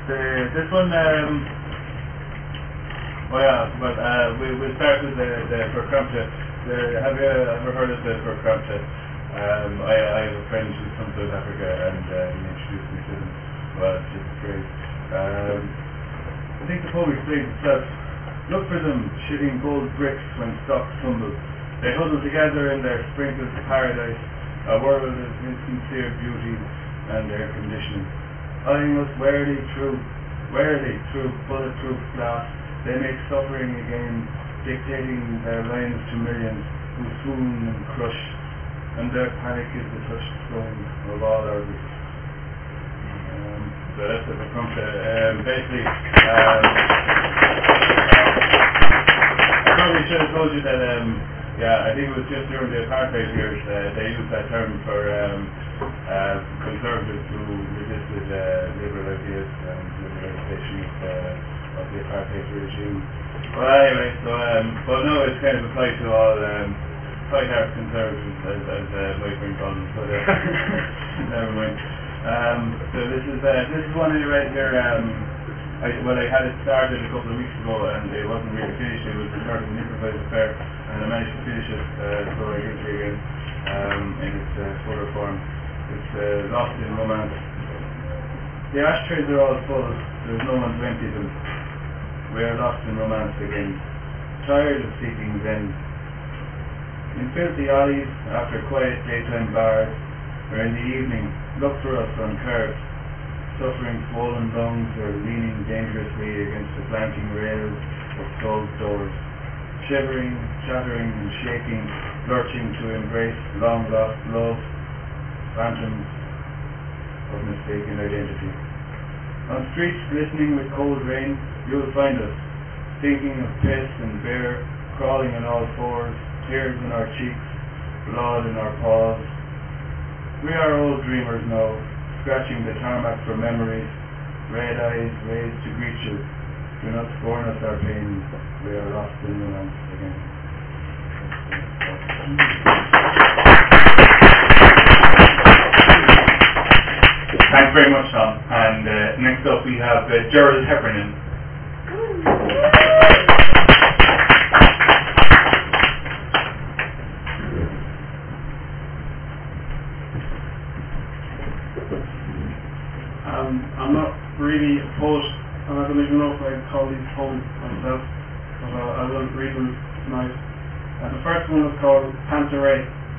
This one, we'll start with the Verkrampte. Have you ever heard of the Verkrampte? I have a friend who's from South Africa, and he introduced me to them. Well, it's just great. I think the poem explains itself. Look for them, shitting gold bricks when stocks tumble. They huddle together in their sprinkled paradise, a world of insincere beauty and air conditioning. Eyeing us warily through bulletproof glass, they make suffering again, dictating their lines to millions who swoon and crush, and their panic is the touchstone of all our risks. So that's the Verkrampte. Basically, I probably should have told you that, I think it was just during the apartheid years they used that term for conservatives who resisted liberal ideas and liberalisation of the apartheid regime. Well, anyway, but no, it's kind of applied to all hard conservatives, as my friend called them, but never mind. So this is one I read here. I had it started a couple of weeks ago and it wasn't really finished. It was sort of an improvised affair, and I managed to finish it, so I give it to you again in its fuller form. It's Lost in Romance. The ashtrays are all full, there's no one to empty them. We are lost in romance again, tired of seeking zen. In filthy alleys, after quiet daytime bars, or in the evening, look for us on curbs, suffering swollen lungs or leaning dangerously against the flanking rails of closed doors, shivering, chattering and shaking, lurching to embrace long-lost love, phantoms of mistaken identity. On streets glistening with cold rain, you'll find us, thinking of piss and beer, crawling on all fours, tears in our cheeks, blood in our paws. We are old dreamers now, scratching the tarmac for memories, red eyes raised to greet you. Do not scorn us our pains, we are lost in romance again. Thanks very much, Tom. And next up we have Gerald Heffernan. I'm not really a poet, and I don't even know if I'd call these poems myself, but I will read them tonight. The first one was called Pantaray.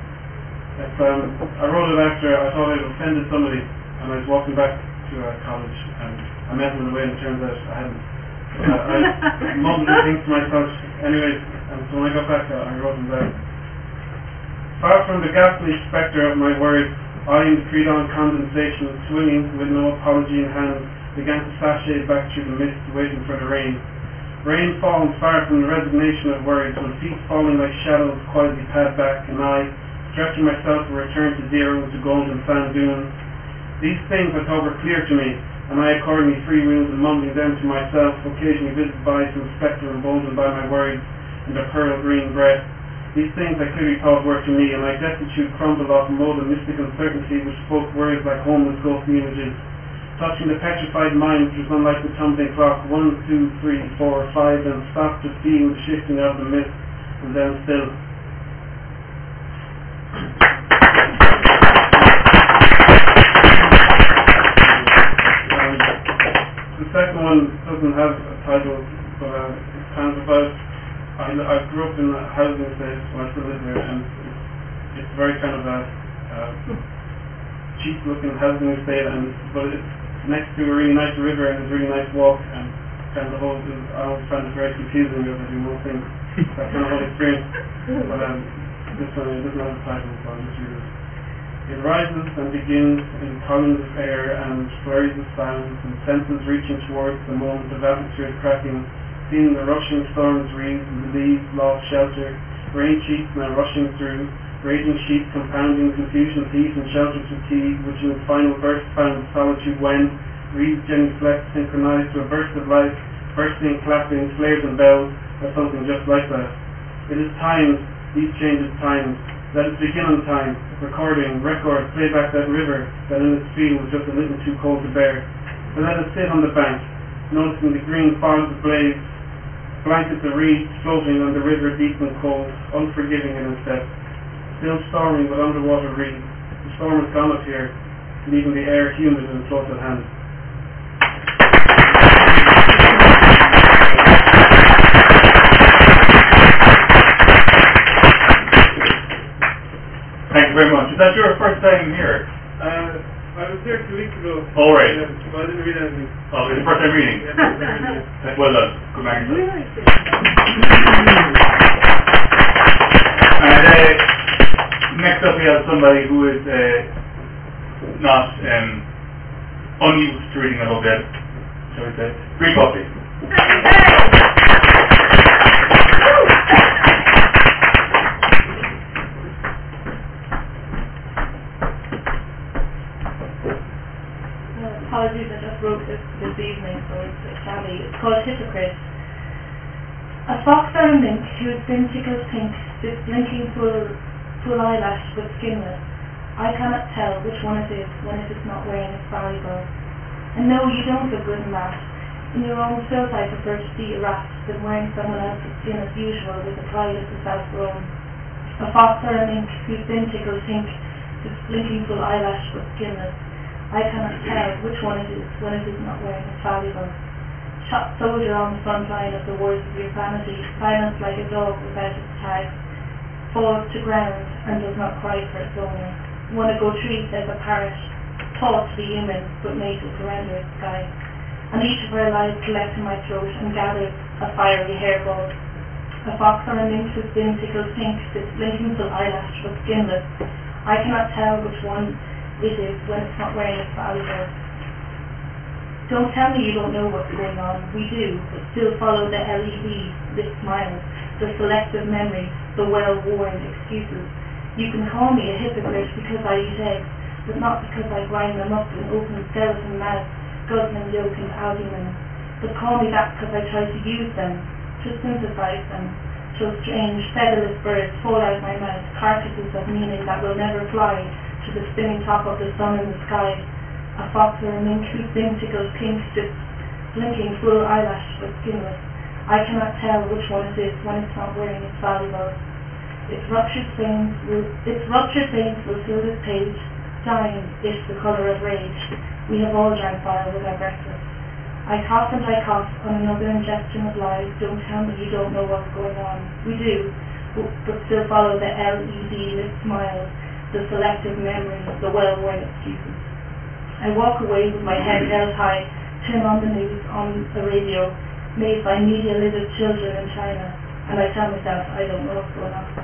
I wrote it after I thought I'd offended somebody, and I was walking back to college, and I met him in the way, and it turns out I hadn't. I mumbled and things to myself anyway, and so when I got back I wrote them down. Far from the ghastly spectre of my words, I in Creedon condensation, swinging with no apology in hand, began to sashay back through the mist, waiting for the rain. Rain falls far from the resignation of words, when feet falling like shadows quietly pad back, and I, stretching myself, return to zero, to golden sand dunes. These things I thought were clear to me, and I accordingly freewheeled and mumbling them to myself, occasionally visited by some spectre emboldened by my words and their pearl green breath. These things I clearly thought were to me, and my destitute crumbled off a mold of mystic uncertainty which spoke words like homeless ghostly images. Touching the petrified mind which was unlike the tumbling clock, 1, 2, 3, 4, 5, then stopped to feel the shifting of the mist, and then still. The second one doesn't have a title, but it's kind of about I grew up in a housing estate when I still live here, and it's very kind of a cheap-looking housing estate, but it's next to a really nice river and a really nice walk, and kind of the whole. I always find it very confusing as I do most things. That kind of whole experience. But this one doesn't have a title, so I'll just read it. It rises and begins in columns of air and flurries of sounds, and senses reaching towards the moment of atmosphere cracking. Seeing the rushing storms wreathe, the leaves lost shelter, rain sheets now rushing through, raging sheets compounding confusion, peace and shelter fatigue, which in its final burst found solitude when, reeds genuflect synchronized to a burst of life, bursting, clapping, flares and bells, or something just like that. It is timed, these changes timed. Let us begin on time, recording, record, play back that river that in its field was just a little too cold to bear. I let us sit on the bank, noticing the green fogs ablaze, blankets of reeds floating on the river deep and cold, unforgiving in its depth. Still storming but underwater reeds. The storm has gone up here, leaving the air humid and close at hand. Thank you very much. Is that your first time here? I was there 2 weeks ago. Oh, right. Yeah, but I didn't read anything. Oh, it's the first time reading? Yeah, first time reading. Well done. Good man. And next up we have somebody who is not unused to reading a novel, shall we say. Green Coffee. Apologies, I just wrote this evening, so it's shabby. It's called Hypocrite. A fox or a mink whose fin tickles pink sits blinking full eyelash but skinless. I cannot tell which one it is when it is not wearing its valuable. And no, you don't look good in that. In your own filth I prefer to see a rat than wearing someone else's skin as usual with a pride as self-grown. A fox or a mink whose fin tickles pink sits blinking full eyelash but skinless. I cannot tell which one it is when it is not wearing its valuable. Shot soldier on the front line of the wars of your vanity, silenced like a dog without its tag, falls to ground and does not cry for its owner. One a go tree, says a parrot, taught to be human but made to surrender its sky. And each of our lives collects in my throat and gathers a fiery hairball. A fox or a mink whose fin tickles pink sits blinking till eyelash but skinless. I cannot tell which one it is when it's not wearing its valuable. Don't tell me you don't know what's going on. We do, but still follow the LED, the smiles, the selective memories, the well-worn excuses. You can call me a hypocrite because I eat eggs, but not because I grind them up in open skeleton mouths, guzzling yolk and albumin. But call me that because I try to use them, to synthesize them, till strange, featherless birds fall out of my mouth, carcasses of meaning that will never fly to the spinning top of the sun in the sky. A fox or a mink whose fin tickles pink sits blinking full eyelash but skinless. I cannot tell which one it is when it's not wearing its valuables. Its ruptured veins will fill this page, dying is the colour of rage. We have all drank bile with our breakfast. I cough and I cough on another ingestion of lies. Don't tell me you don't know what's going on. We do, but still follow the LED lit smiles, the selective memories, the well-worn excuses. I walk away with my head held high, turn on the news on the radio, made by media-literate children in China, and I tell myself I don't know what's going on.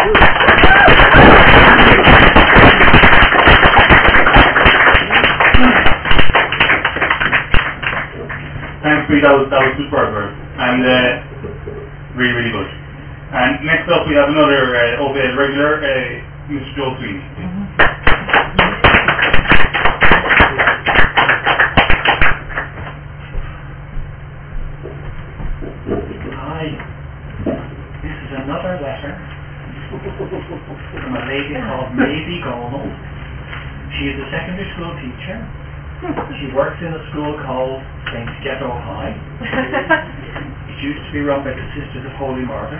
Thanks, Pete. That was superb, and really, really good. And next up, we have another OVL regular, Mr. Joe Sweeney. Hi. This is another letter from a lady called Maisie Gonal. She is a secondary school teacher. She works in a school called St. Ghetto High. It used to be run by the Sisters of Holy Murder.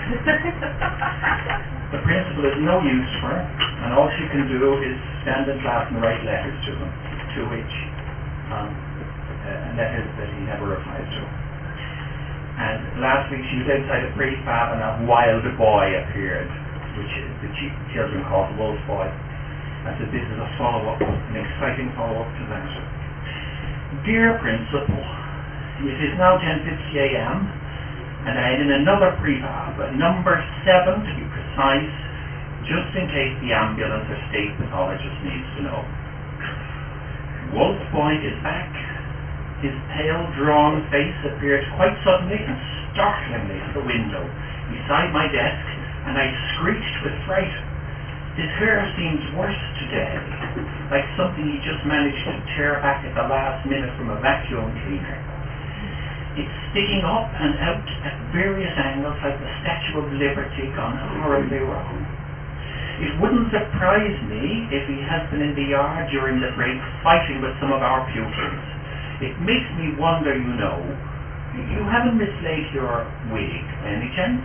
The principal is no use for her, and all she can do is stand in class and write letters to them, to which letters that he never replies to. And last week she was outside a prefab and a wild boy appeared, which the children call the wolf boy. I said this is a follow-up, an exciting follow-up to that. Dear Principal, it is now 10:50 a.m. and I am in another prefab, number 7 to be precise, just in case the ambulance or state pathologist needs to know. Wolf boy is back. His pale, drawn face appeared quite suddenly and startlingly at the window beside my desk, and I screeched with fright. His hair seems worse today, like something he just managed to tear back at the last minute from a vacuum cleaner. It's sticking up and out at various angles like the Statue of Liberty gone horribly wrong. It wouldn't surprise me if he has been in the yard during the break fighting with some of our pupils. It makes me wonder, you haven't mislaid your wig by any chance?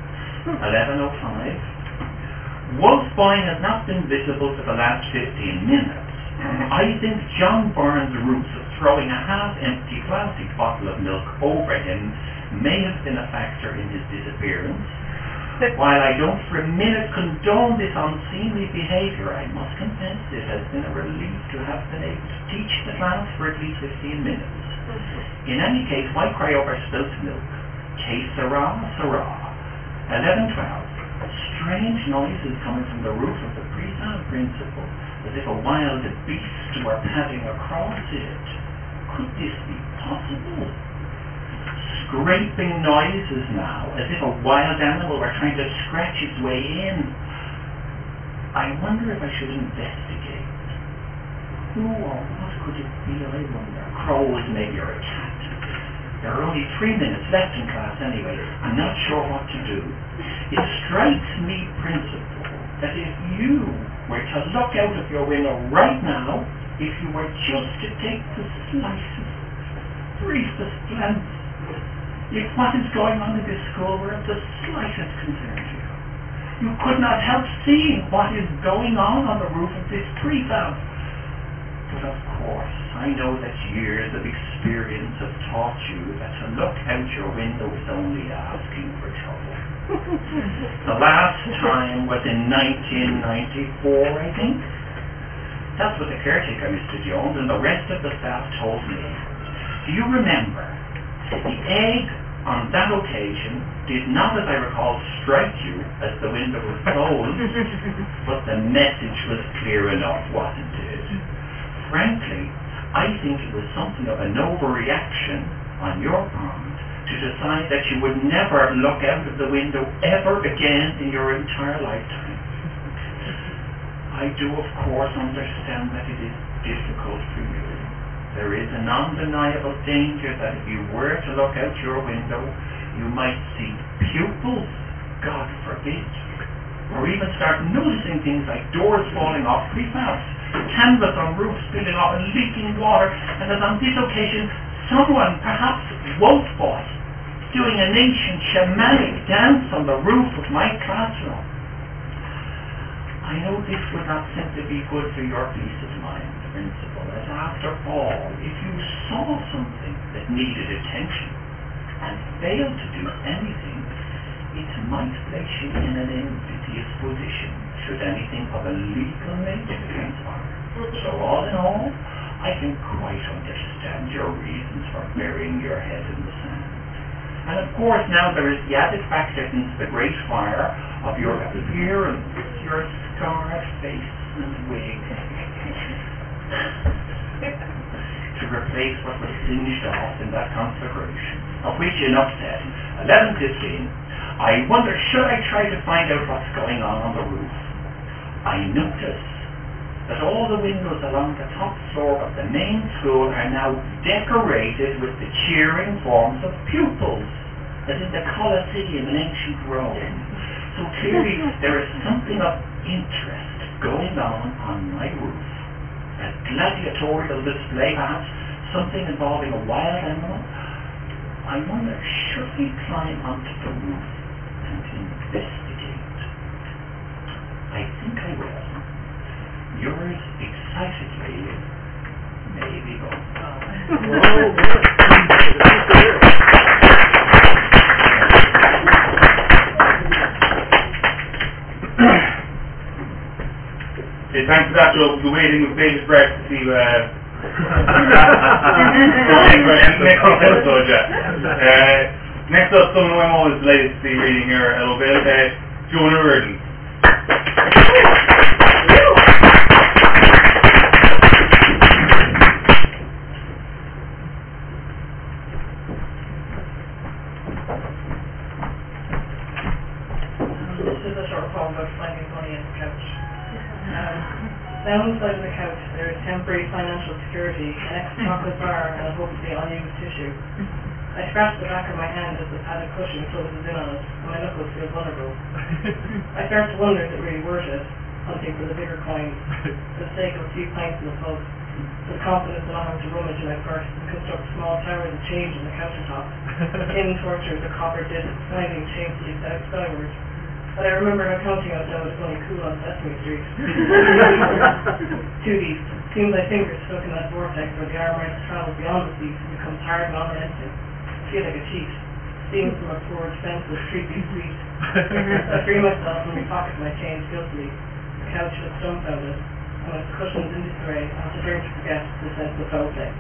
11:05. Wolfboy has not been visible for the last 15 minutes. I think John Burns' ruse of throwing a half-empty plastic bottle of milk over him may have been a factor in his disappearance. While I don't for a minute condone this unseemly behaviour, I must confess it has been a relief to have been able to teach the class for at least 15 minutes. In any case, why cry over spilt milk? Que sera, sera. 11:12. Strange noises coming from the roof of the prefab principal, as if a wild beast were padding across it. Could this be possible? Scraping noises now, as if a wild animal were trying to scratch its way in. I wonder if I should investigate. Who or what could it be, I wonder? Crows maybe, or a cat. There are only 3 minutes left in class anyway. I'm not sure what to do. It strikes me, Principal, that if you were to look out of your window right now, if you were just to take the briefest glance, if what is going on in this school were of the slightest concern to you, you could not help seeing what is going on the roof of this prefab. But of course, I know that years of experience have taught you that to look out your window is only asking for trouble. The last time was in 1994, I think. That's what the caretaker, Mr. Jones, and the rest of the staff told me. Do you remember? The egg on that occasion did not, as I recall, strike you as the window was closed, but the message was clear enough, wasn't it? Frankly, I think it was something of an overreaction on your part to decide that you would never look out of the window ever again in your entire lifetime. I do, of course, understand that it is difficult for you. There is an undeniable danger that if you were to look out your window, you might see pupils, God forbid, or even start noticing things like doors falling off prefabs, canvas on roofs spilling off and leaking water, and as on this occasion, someone, perhaps Wolfboy, doing an ancient shamanic dance on the roof of my classroom. I know this would not simply be good for your peace of mind, Principal, as after all, if you saw something that needed attention and failed to do anything, it might place you in an invidious position should anything of a legal nature transpire. So all in all, I can quite understand your reasons for burying your head in the sand. And of course now there is the added factor since the great fire of your appearance, your scarred face and wig, to replace what was singed off in that conflagration, of which enough said. 11:15. I wonder, should I try to find out what's going on the roof? I notice that all the windows along the top floor of the main school are now decorated with the cheering forms of pupils, as in the Colosseum in ancient Rome. So clearly there is something of interest going on my roof. A gladiatorial display, perhaps something involving a wild animal. I wonder, should we climb onto the roof and investigate? I think I will. Yours excitedly, maybe go. Thanks for that, Joe. We'll be waiting with bated breath to see next up, someone who I'm always delighted to see reading here a little bit, Jonah Reardon. This is a short poem about finding money in the couch. Down the side of the couch there is temporary financial security, an ex-chocolate bar and a hopefully unused tissue. I scratch the back of my hand as the padded cushion closes in on it, and my knuckles feel vulnerable. I start to wonder if it really worth it, hunting for the bigger coins, for the sake of a few pints in the pub. with confidence in having to rummage in my purse and construct small towers of change in the countertop, tin tortures of copper discs sliding shamefully skyward. But I remember not counting out now it was only cool on Sesame Street. Too deep. Seems like fingers stuck in that vortex where the arm rights travel beyond the seat and becomes hard and unrelenting. I feel like a cheat. Steam from a poor, defenseless, creepy sweet. I free myself and repocket my change guiltily. The couch looks dumbfounded, and with the cushions in disarray, I have to learn to forget the sense of foul play.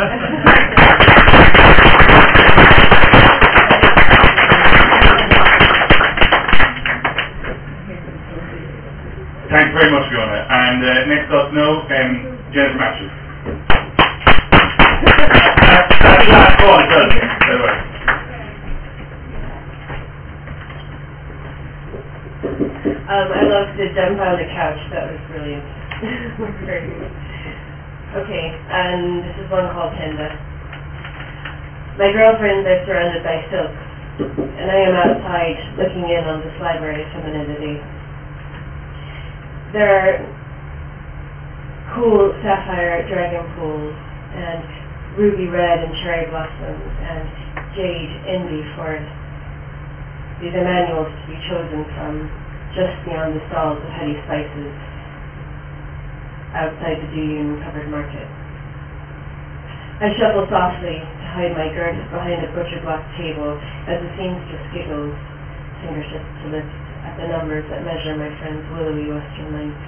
Thanks very much, Fiona. And next up now, Jennifer Matthews. That's the last one, by the way. I love the dumbfounded couch. That was brilliant. Very good. Okay, and this is one called Penda. My girlfriends are surrounded by silks, and I am outside looking in on this library of femininity. There are cool sapphire dragon pools, and ruby red and cherry blossoms, and jade indie forests. These are manuals to be chosen from just beyond the stalls of heady spices outside the dune-covered market. I shuffle softly to hide my girth behind a butcher-block table as the seamstress giggles, fingertips to lips, at the numbers that measure my friend's willowy western length.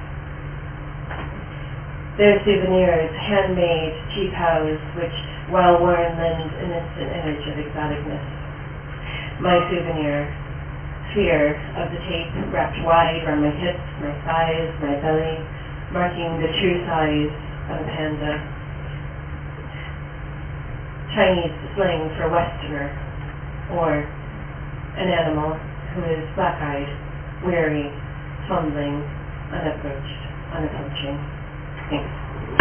Their souvenirs, handmade, cheap house, which, while worn, lend an instant image of exoticness. My souvenir, sphere of the tape wrapped wide around my hips, my thighs, my belly, marking the true size of a panda. Chinese slang for Westerner, or an animal who is black-eyed, weary, fumbling, unapproaching. Thanks.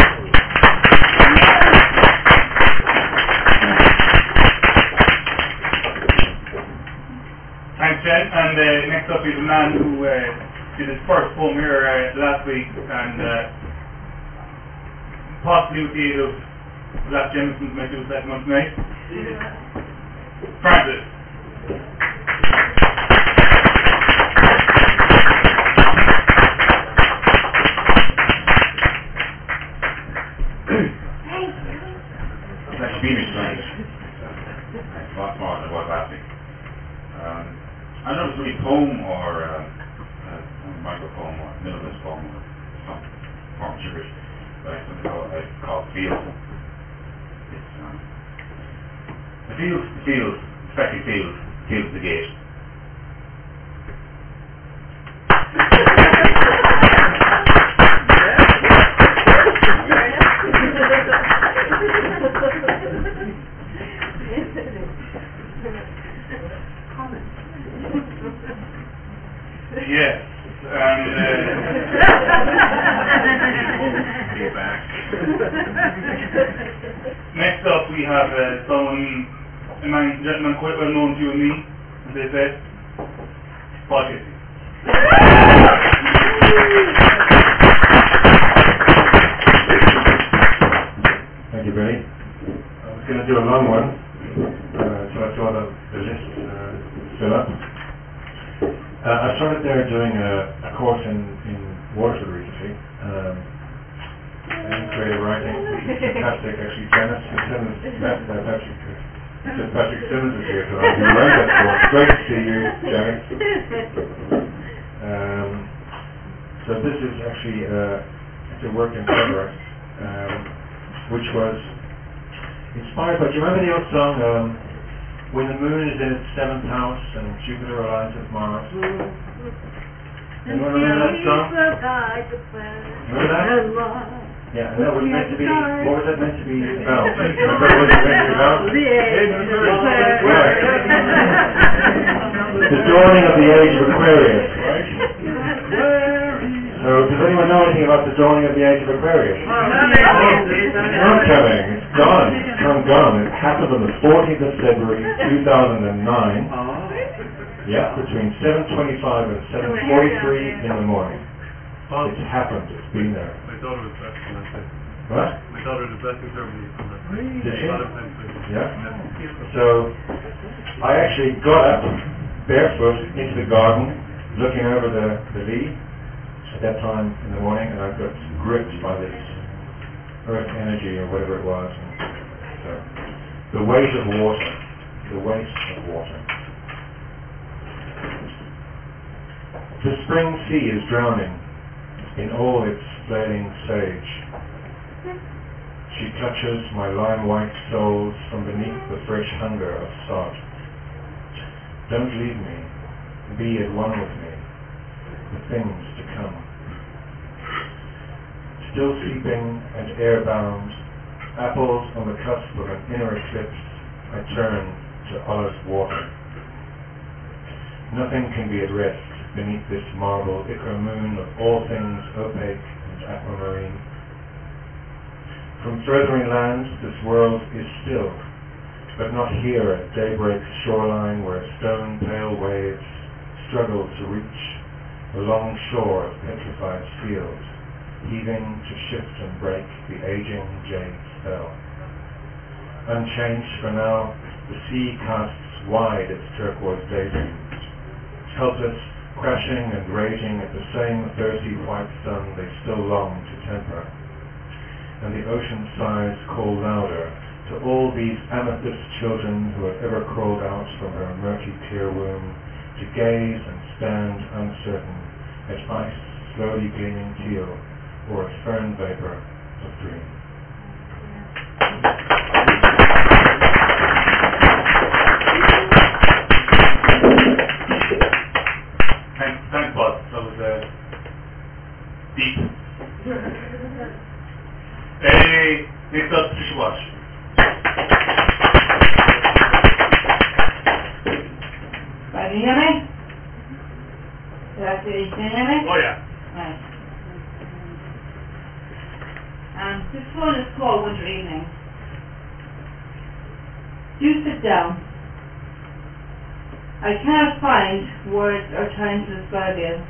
Thanks, Jen. And next up is a man who did his first poem here last week, and possibly with the aid of Black Jameson's might do his second one tonight. Francis. It's actually been strange. It's a lot more than it was last week. I don't know if it's really a poem or a micropoem or a minimalist poem or some form of gibberish, but I have something called Fields. It's the fields, especially fields the gate. Yes, and Get back. next up we have a gentleman quite well known to you and me, as they say, Paul Casey. Thank you, Billy. I was going to do a long one, so I saw the list fill up. I started there doing a course in Waterford recently, in creative writing, which is fantastic. Actually, Patrick Simmons is here, so I'll be around that course. Great to see you, Janet. So this is actually it's a work in progress, which was inspired by, do you remember the old song, When the Moon is in its 7th house and Jupiter aligns with Mars? Anyone remember that song? Remember that? Yeah, and that was meant to be, what was that meant to be about? Remember what was it meant to be about? Right. The dawning of the age of Aquarius, right? So, does anyone know anything about the dawning of the age of Aquarius? It's not coming, it's gone, it's come gone. It happened on the 14th of February 2009. Yeah, between 7:25 and 7:43 in the morning. It's happened, it's been there. I thought it was that. What? My daughter had a blessing ceremony on that. Did she? Valentine's Day. Yeah. So I actually got up barefoot into the garden, looking over the Lee at that time in the morning, and I got gripped by this earth energy or whatever it was. And so the weight of water, the weight of water. The spring sea is drowning in all its flailing sage. She clutches my lime-white soles from beneath the fresh hunger of sod. Don't leave me. Be at one with me. The things to come. Still sleeping and air-bound, apples on the cusp of an inner eclipse, I turn to olive water. Nothing can be at rest beneath this marble ichor moon of all things opaque and aquamarine. From furthering lands this world is still, but not here at daybreak's shoreline where stone pale waves struggle to reach the long shore of petrified seals, heaving to shift and break the aging jade spell. Unchanged for now, the sea casts wide its turquoise daydreams, helpless, crashing and raging at the same thirsty white sun they still long to temper. And the ocean sighs call louder to all these amethyst children who have ever crawled out from her murky tear womb to gaze and stand uncertain at ice slowly gleaming teal or a fern vapor of dream. Thanks, Bob. That was deep. Next up, Tricia Walsh. Can you hear me? Can you hear me? Oh yeah. Right. This one is called Winter Evening. Do sit down. I cannot find words or time to describe you.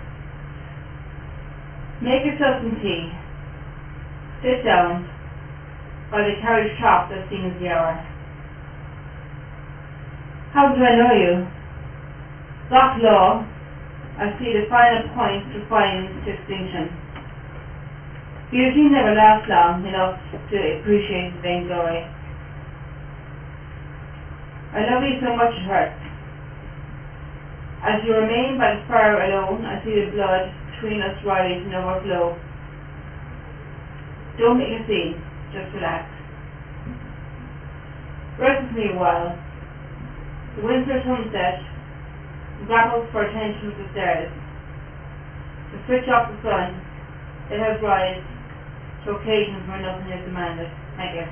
Make yourself some tea. Sit down by the carriage top that seems the hour. How do I know you? Doc Law, I see the final point to fine distinction. Beauty never lasts long enough to appreciate the vainglory. I love you so much it hurts. As you remain by the fire alone, I see the blood between us rise and overflow. Don't make a scene, just relax. Rest with me a while. The winter sunset grapples for attention with the stars. To switch off the sun, it has rise to occasions where nothing is demanded. Thank you.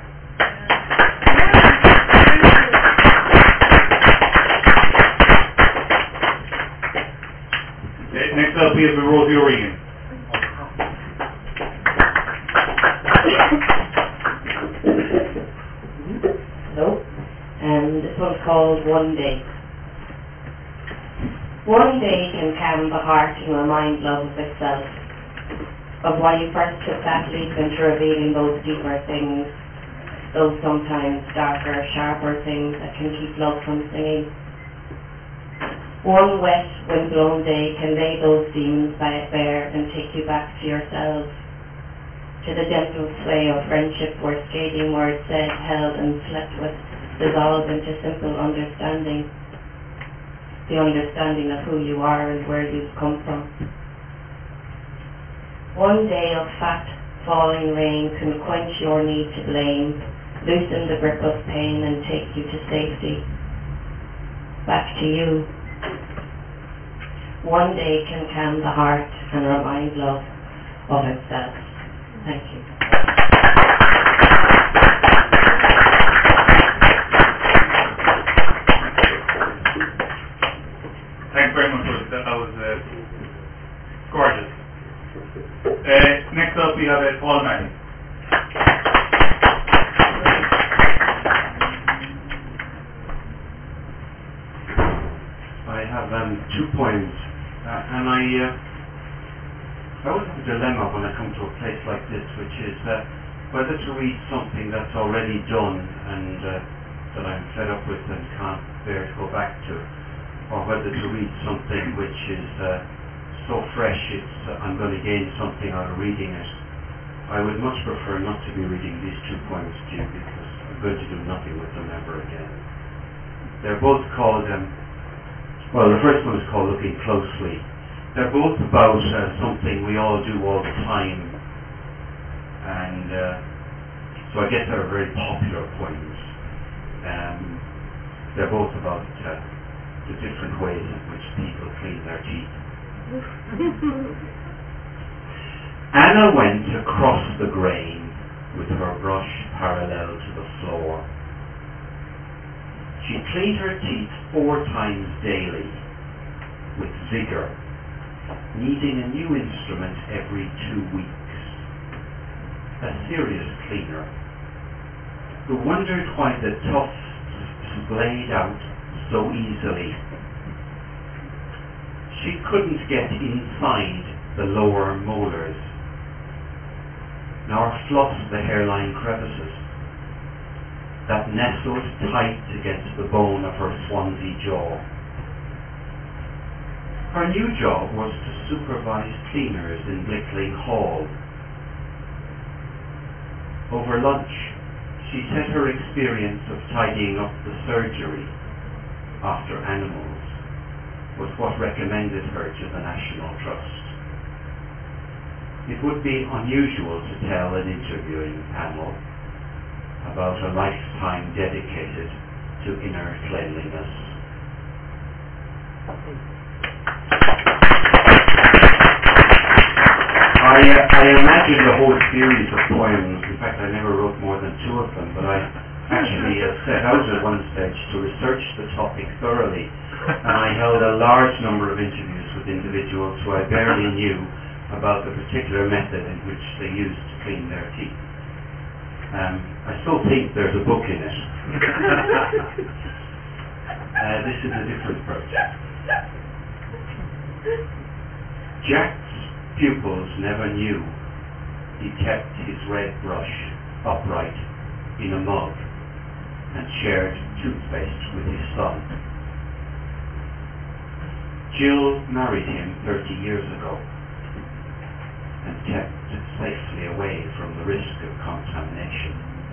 Next up, we have Rosie O'Regan. Hello. This one's called One Day. One day can calm the heart and remind love of itself, of why you first took that leap into revealing those deeper things, those sometimes darker, sharper things that can keep love from singing. One wet, wind-blown day can lay those demons bare and take you back to yourselves, to the gentle sway of friendship where scathing words said, held and slept with dissolve into simple understanding, the understanding of who you are and where you've come from. One day of fat, falling rain can quench your need to blame, loosen the grip of pain and take you to safety, back to you. One day can calm the heart and remind love of itself. Thank you. Thanks very much, Rosie. That was gorgeous. Next up, we have Paul Martin. I have 2 poems, and I always have a dilemma when I come to a place like this, which is whether to read something that's already done and that I'm fed up with and can't bear to go back to, or whether to read something which is so fresh I'm going to gain something out of reading it. I would much prefer not to be reading these 2 poems to you because I'm going to do nothing with them ever again. They're both called, well, the first one is called Looking Closely. They're both about something we all do all the time, and so I guess they're very popular poems. They're both about the different ways in which people clean their teeth. Anna went across the grain with her brush parallel to the floor. She cleaned her teeth 4 times daily with vigor, needing a new instrument every 2 weeks. A serious cleaner who wondered why the tufts splayed out so easily. She couldn't get inside the lower molars, nor floss the hairline crevices that nestled tight against the bone of her Swansea jaw. Her new job was to supervise cleaners in Blickling Hall. Over lunch, she said her experience of tidying up the surgery after animals was what recommended her to the National Trust. It would be unusual to tell an interviewing panel about a lifetime dedicated to inner cleanliness. I imagined a whole series of poems. In fact, I never wrote more than 2 of them, but I actually set out at one stage to research the topic thoroughly, and I held a large number of interviews with individuals who I barely knew about the particular method in which they used to clean their teeth. I still think there's a book in it. This is a different project. Jack's pupils never knew he kept his red brush upright in a mug and shared toothpaste with his son. Jill married him 30 years ago and kept safely away from the risk of contamination.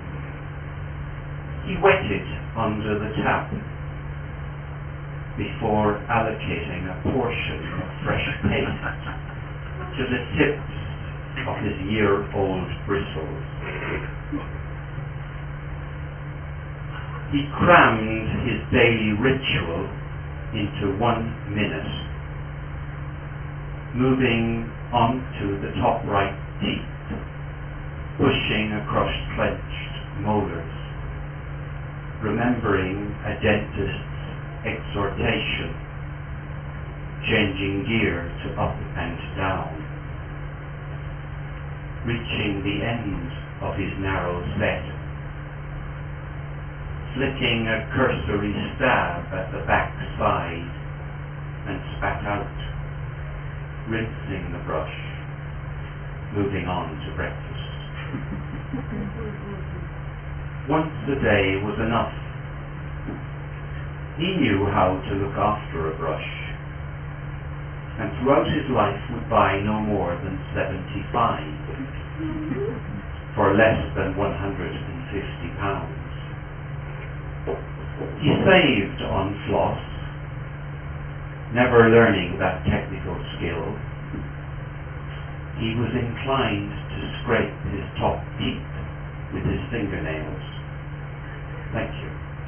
He wetted under the tap before allocating a portion of fresh paste to the tips of his year-old bristles. He crammed his daily ritual into 1 minute, moving onto the top right teeth, pushing across clenched molars, remembering a dentist's exhortation, changing gear to up and down, reaching the end of his narrow set, flicking a cursory stab at the back side and spat out, rinsing the brush, moving on to breakfast. Once a day was enough. He knew how to look after a brush, and throughout his life would buy no more than 75 for less than £150. He saved on floss, never learning that technical skill. He was inclined to scrape his top teeth with his fingernails. Thank you.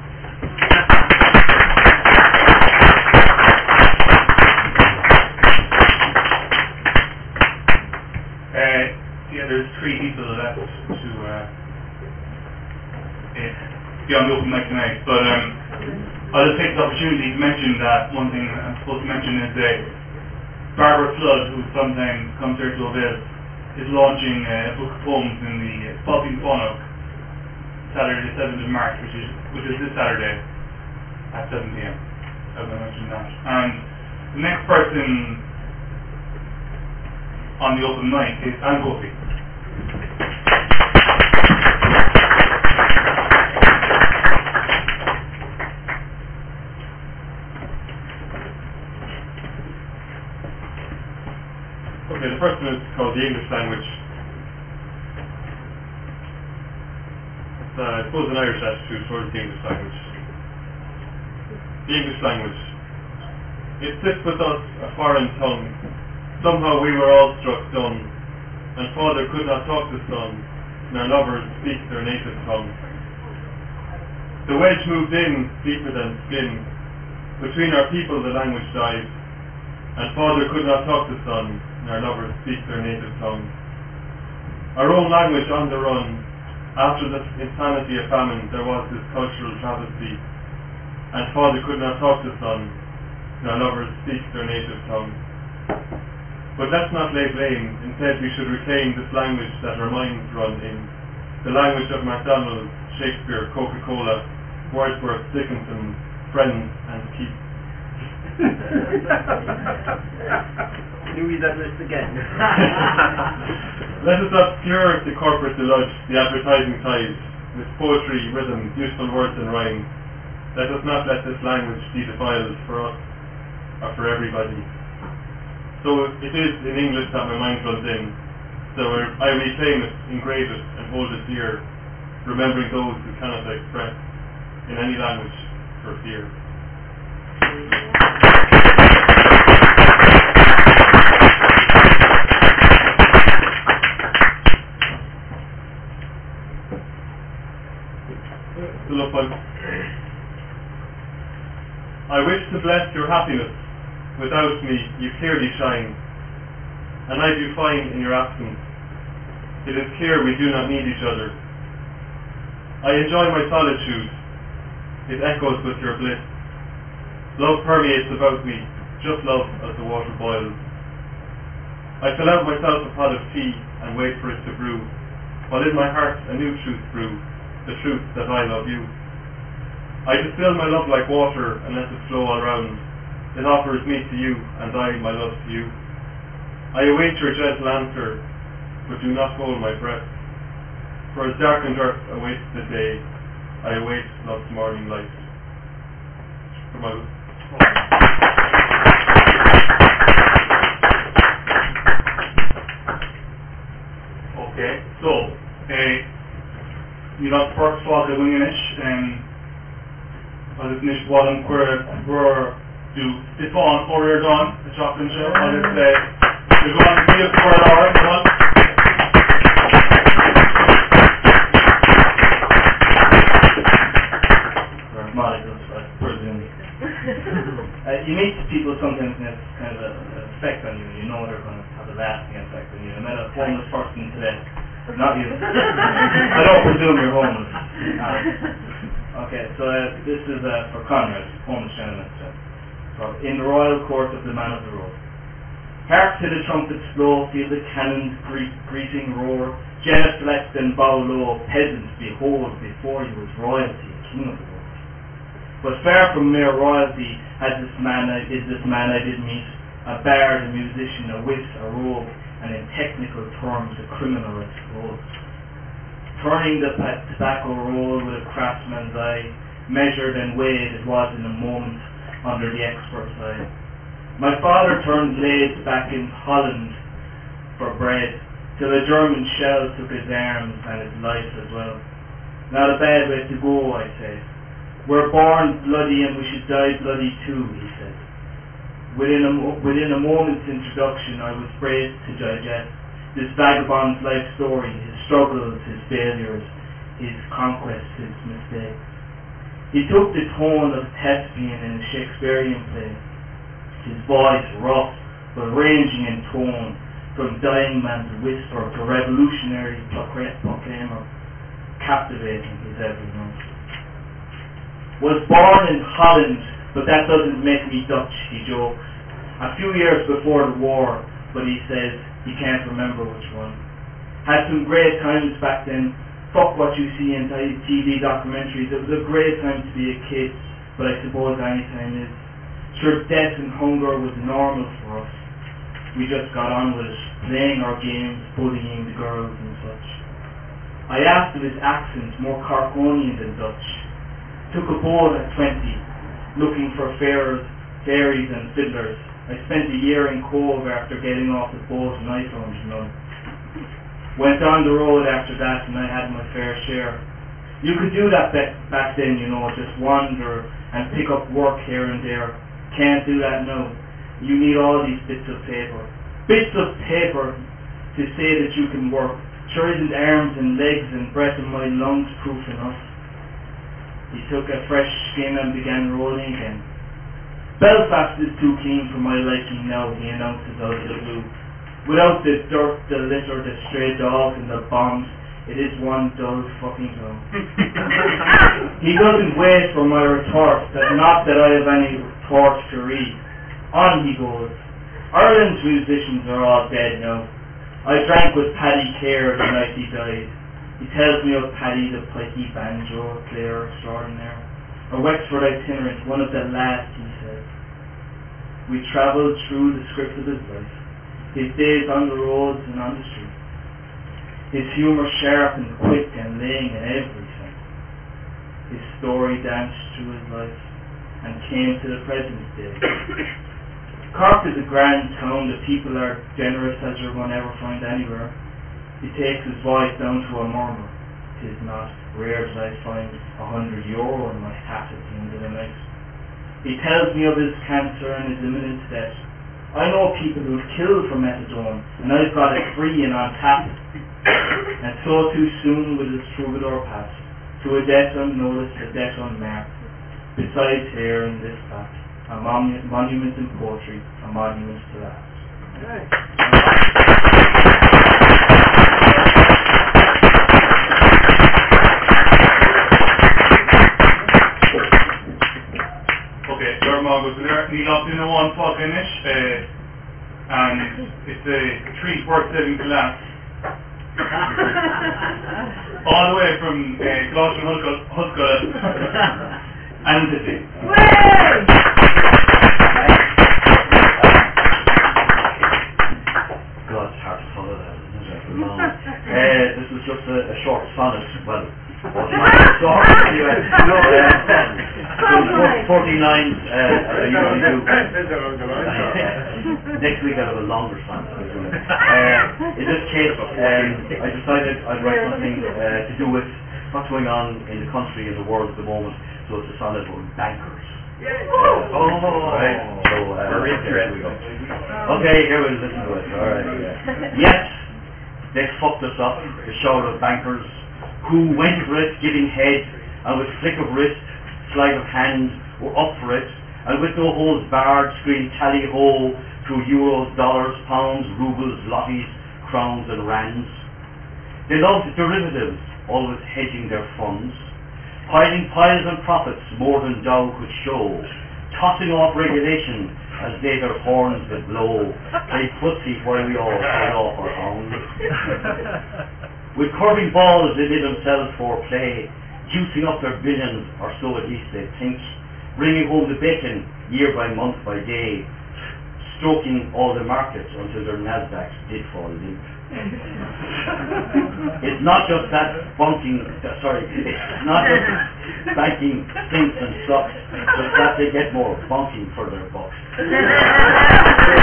There's 3 people left to be on the open mic tonight, but I'll just take this opportunity to mention that one thing I'm supposed to mention is Barbara Flood, who sometimes comes here to O'Vale, is launching a book of poems in the Popping Funnock Saturday the 7th of March, which is this Saturday at 7 p.m. I was going to mention that. And the next person on the open mic is Anne Gopi. Okay, the first one is called the English language. It's, I suppose, an Irish attitude towards the English language. The English language. It sits with us a foreign tongue. Somehow we were all struck dumb, and father could not talk to son, nor lovers speak their native tongue. The wedge moved in deeper than skin. Between our people the language died, and father could not talk to son, nor lovers speak their native tongue. Our own language on the run. After the insanity of famine, there was this cultural travesty, and father could not talk to son, nor lovers speak their native tongue. But let's not lay blame. Instead, we should reclaim this language that our minds run in. The language of MacDonald, Shakespeare, Coca-Cola, Wordsworth, Dickinson, Friends, and Keats. Can you read that list again? Let us obscure the corporate deluge, the advertising ties, with poetry, rhythm, useful words and rhyme. Let us not let this language be defiled for us or for everybody. So it is in English that my mind runs in. So I reclaim it, engrave it, and hold it dear, remembering those who cannot express in any language for fear. I wish to bless your happiness. Without me, you clearly shine, and I do fine in your absence. It is clear we do not need each other. I enjoy my solitude. It echoes with your bliss. Love permeates about me, just love as the water boils. I fill out myself a pot of tea and wait for it to brew, while in my heart a new truth brew, the truth that I love you. I distill my love like water and let it flow all round. It offers me to you, and I my love to you. I await your gentle answer, but do not hold my breath. For as darkened earth awaits the day, I await love's morning light. From my Okay, so, you know, first fád a winginis, agus nis bhádam cuir do Stefan O'Riordan, the Chocolate Show, agus you're going to be a for an hour, one. Molecules, I presume. You meet people sometimes and it's kind of an effect on you. You know they're going to have a lasting effect on you. I met a homeless person today. Not you. I don't presume you're homeless. Okay, so this is for Conrad, homeless gentleman. In the royal court of the man of the road. Hark to the trumpets blow, feel the cannons greeting roar. Genuflect and bow low, peasants, behold, before you is royalty, king of the world. But far from mere royalty is this man I did meet, a bard, a musician, a wit, a rogue, and in technical terms a criminal exposed. Turning the tobacco roll with a craftsman's eye, measured and weighed it was in a moment under the expert's eye. My father turned blades back in Holland for bread, till a German shell took his arms and his life as well. Not a bad way to go, I said. We're born bloody and we should die bloody too, he said. Within a moment's introduction, I was braced to digest this vagabond's life story, his struggles, his failures, his conquests, his mistakes. He took the tone of a thespian in a Shakespearean play, his voice rough but ranging in tone, from dying man's whisper to revolutionary proclaimer, captivating his every note. Was born in Holland, but that doesn't make me Dutch, he joked. A few years before the war, but he says he can't remember which one. Had some great times back then. Fuck what you see in TV documentaries. It was a great time to be a kid, but I suppose any time is. Sure, death and hunger was normal for us. We just got on with it, playing our games, bullying the girls and such. I asked if his accent more Carconian than Dutch. Took a boat at 20, looking for fairies and fiddlers. I spent a year in Cove after getting off the boat in Iceland, you know. Went on the road after that and I had my fair share. You could do that back then, you know, just wander and pick up work here and there. Can't do that now. You need all these bits of paper. Bits of paper to say that you can work. Sure isn't arms and legs and breath in my lungs proof enough. He took a fresh skin and began rolling again. Belfast is too clean for my liking now, he announces out of the blue. Without the dirt, the litter, the stray dogs and the bombs, it is one dull fucking town. He doesn't wait for my retort, not that I have any retort to read. On he goes. Ireland's musicians are all dead now. I drank with Paddy Kerr the night he died. He tells me of Paddy the pikey banjo player extraordinaire. A Wexford itinerant, one of the last, he said. We travelled through the script of his life. His days on the roads and on the street. His humour sharp and quick and laying in every sense. His story danced through his life and came to the present day. Cork is a grand town. The people are generous as you're going to ever find anywhere. He takes his voice down to a murmur. 'Tis not rare that I find €100 in my hat at the end of the night. He tells me of his cancer and his imminent death. I know people who've killed for methadone, and I've got it free and on tap. And so too soon will his troubadour pass, to a death unnoticed, a death unmarked. Besides here in this fact, a monument in poetry, a monument to that. Okay, Dermot was there. He locked in a one fucking ish, and it's a treat worth saving to last. All the way from Gloucester Huskell and City. God, it's hard to follow that, isn't it? This was just a short sonnet. Well, anyway, 49 I usually do. Next week I'll have a longer sonnet. In this case, I decided I'd write something to do with what's going on in the country and the world at the moment. So it's a sonnet about bankers. Right. So here we go. Okay, here we listen to it. All right. Yes, they fucked us up. The shout of bankers who went for it, giving head, and with flick of wrist, sleight of hand, were up for it, and with no holds barred, screamed tally-ho through euros, dollars, pounds, rubles, lotties, crowns, and rands. They loved derivatives, always hedging their funds, piling piles and profits more than Dow could show, tossing off regulation as they their horns would blow, play footsie while we all tied off our hounds. With curving balls they did themselves for play, juicing up their billions, or so at least they think, bringing home the bacon year by month by day, stroking all the markets until their Nasdaqs did fall limp. It's not just that it's not just banking stinks and sucks, but that they get more bunking for their bucks.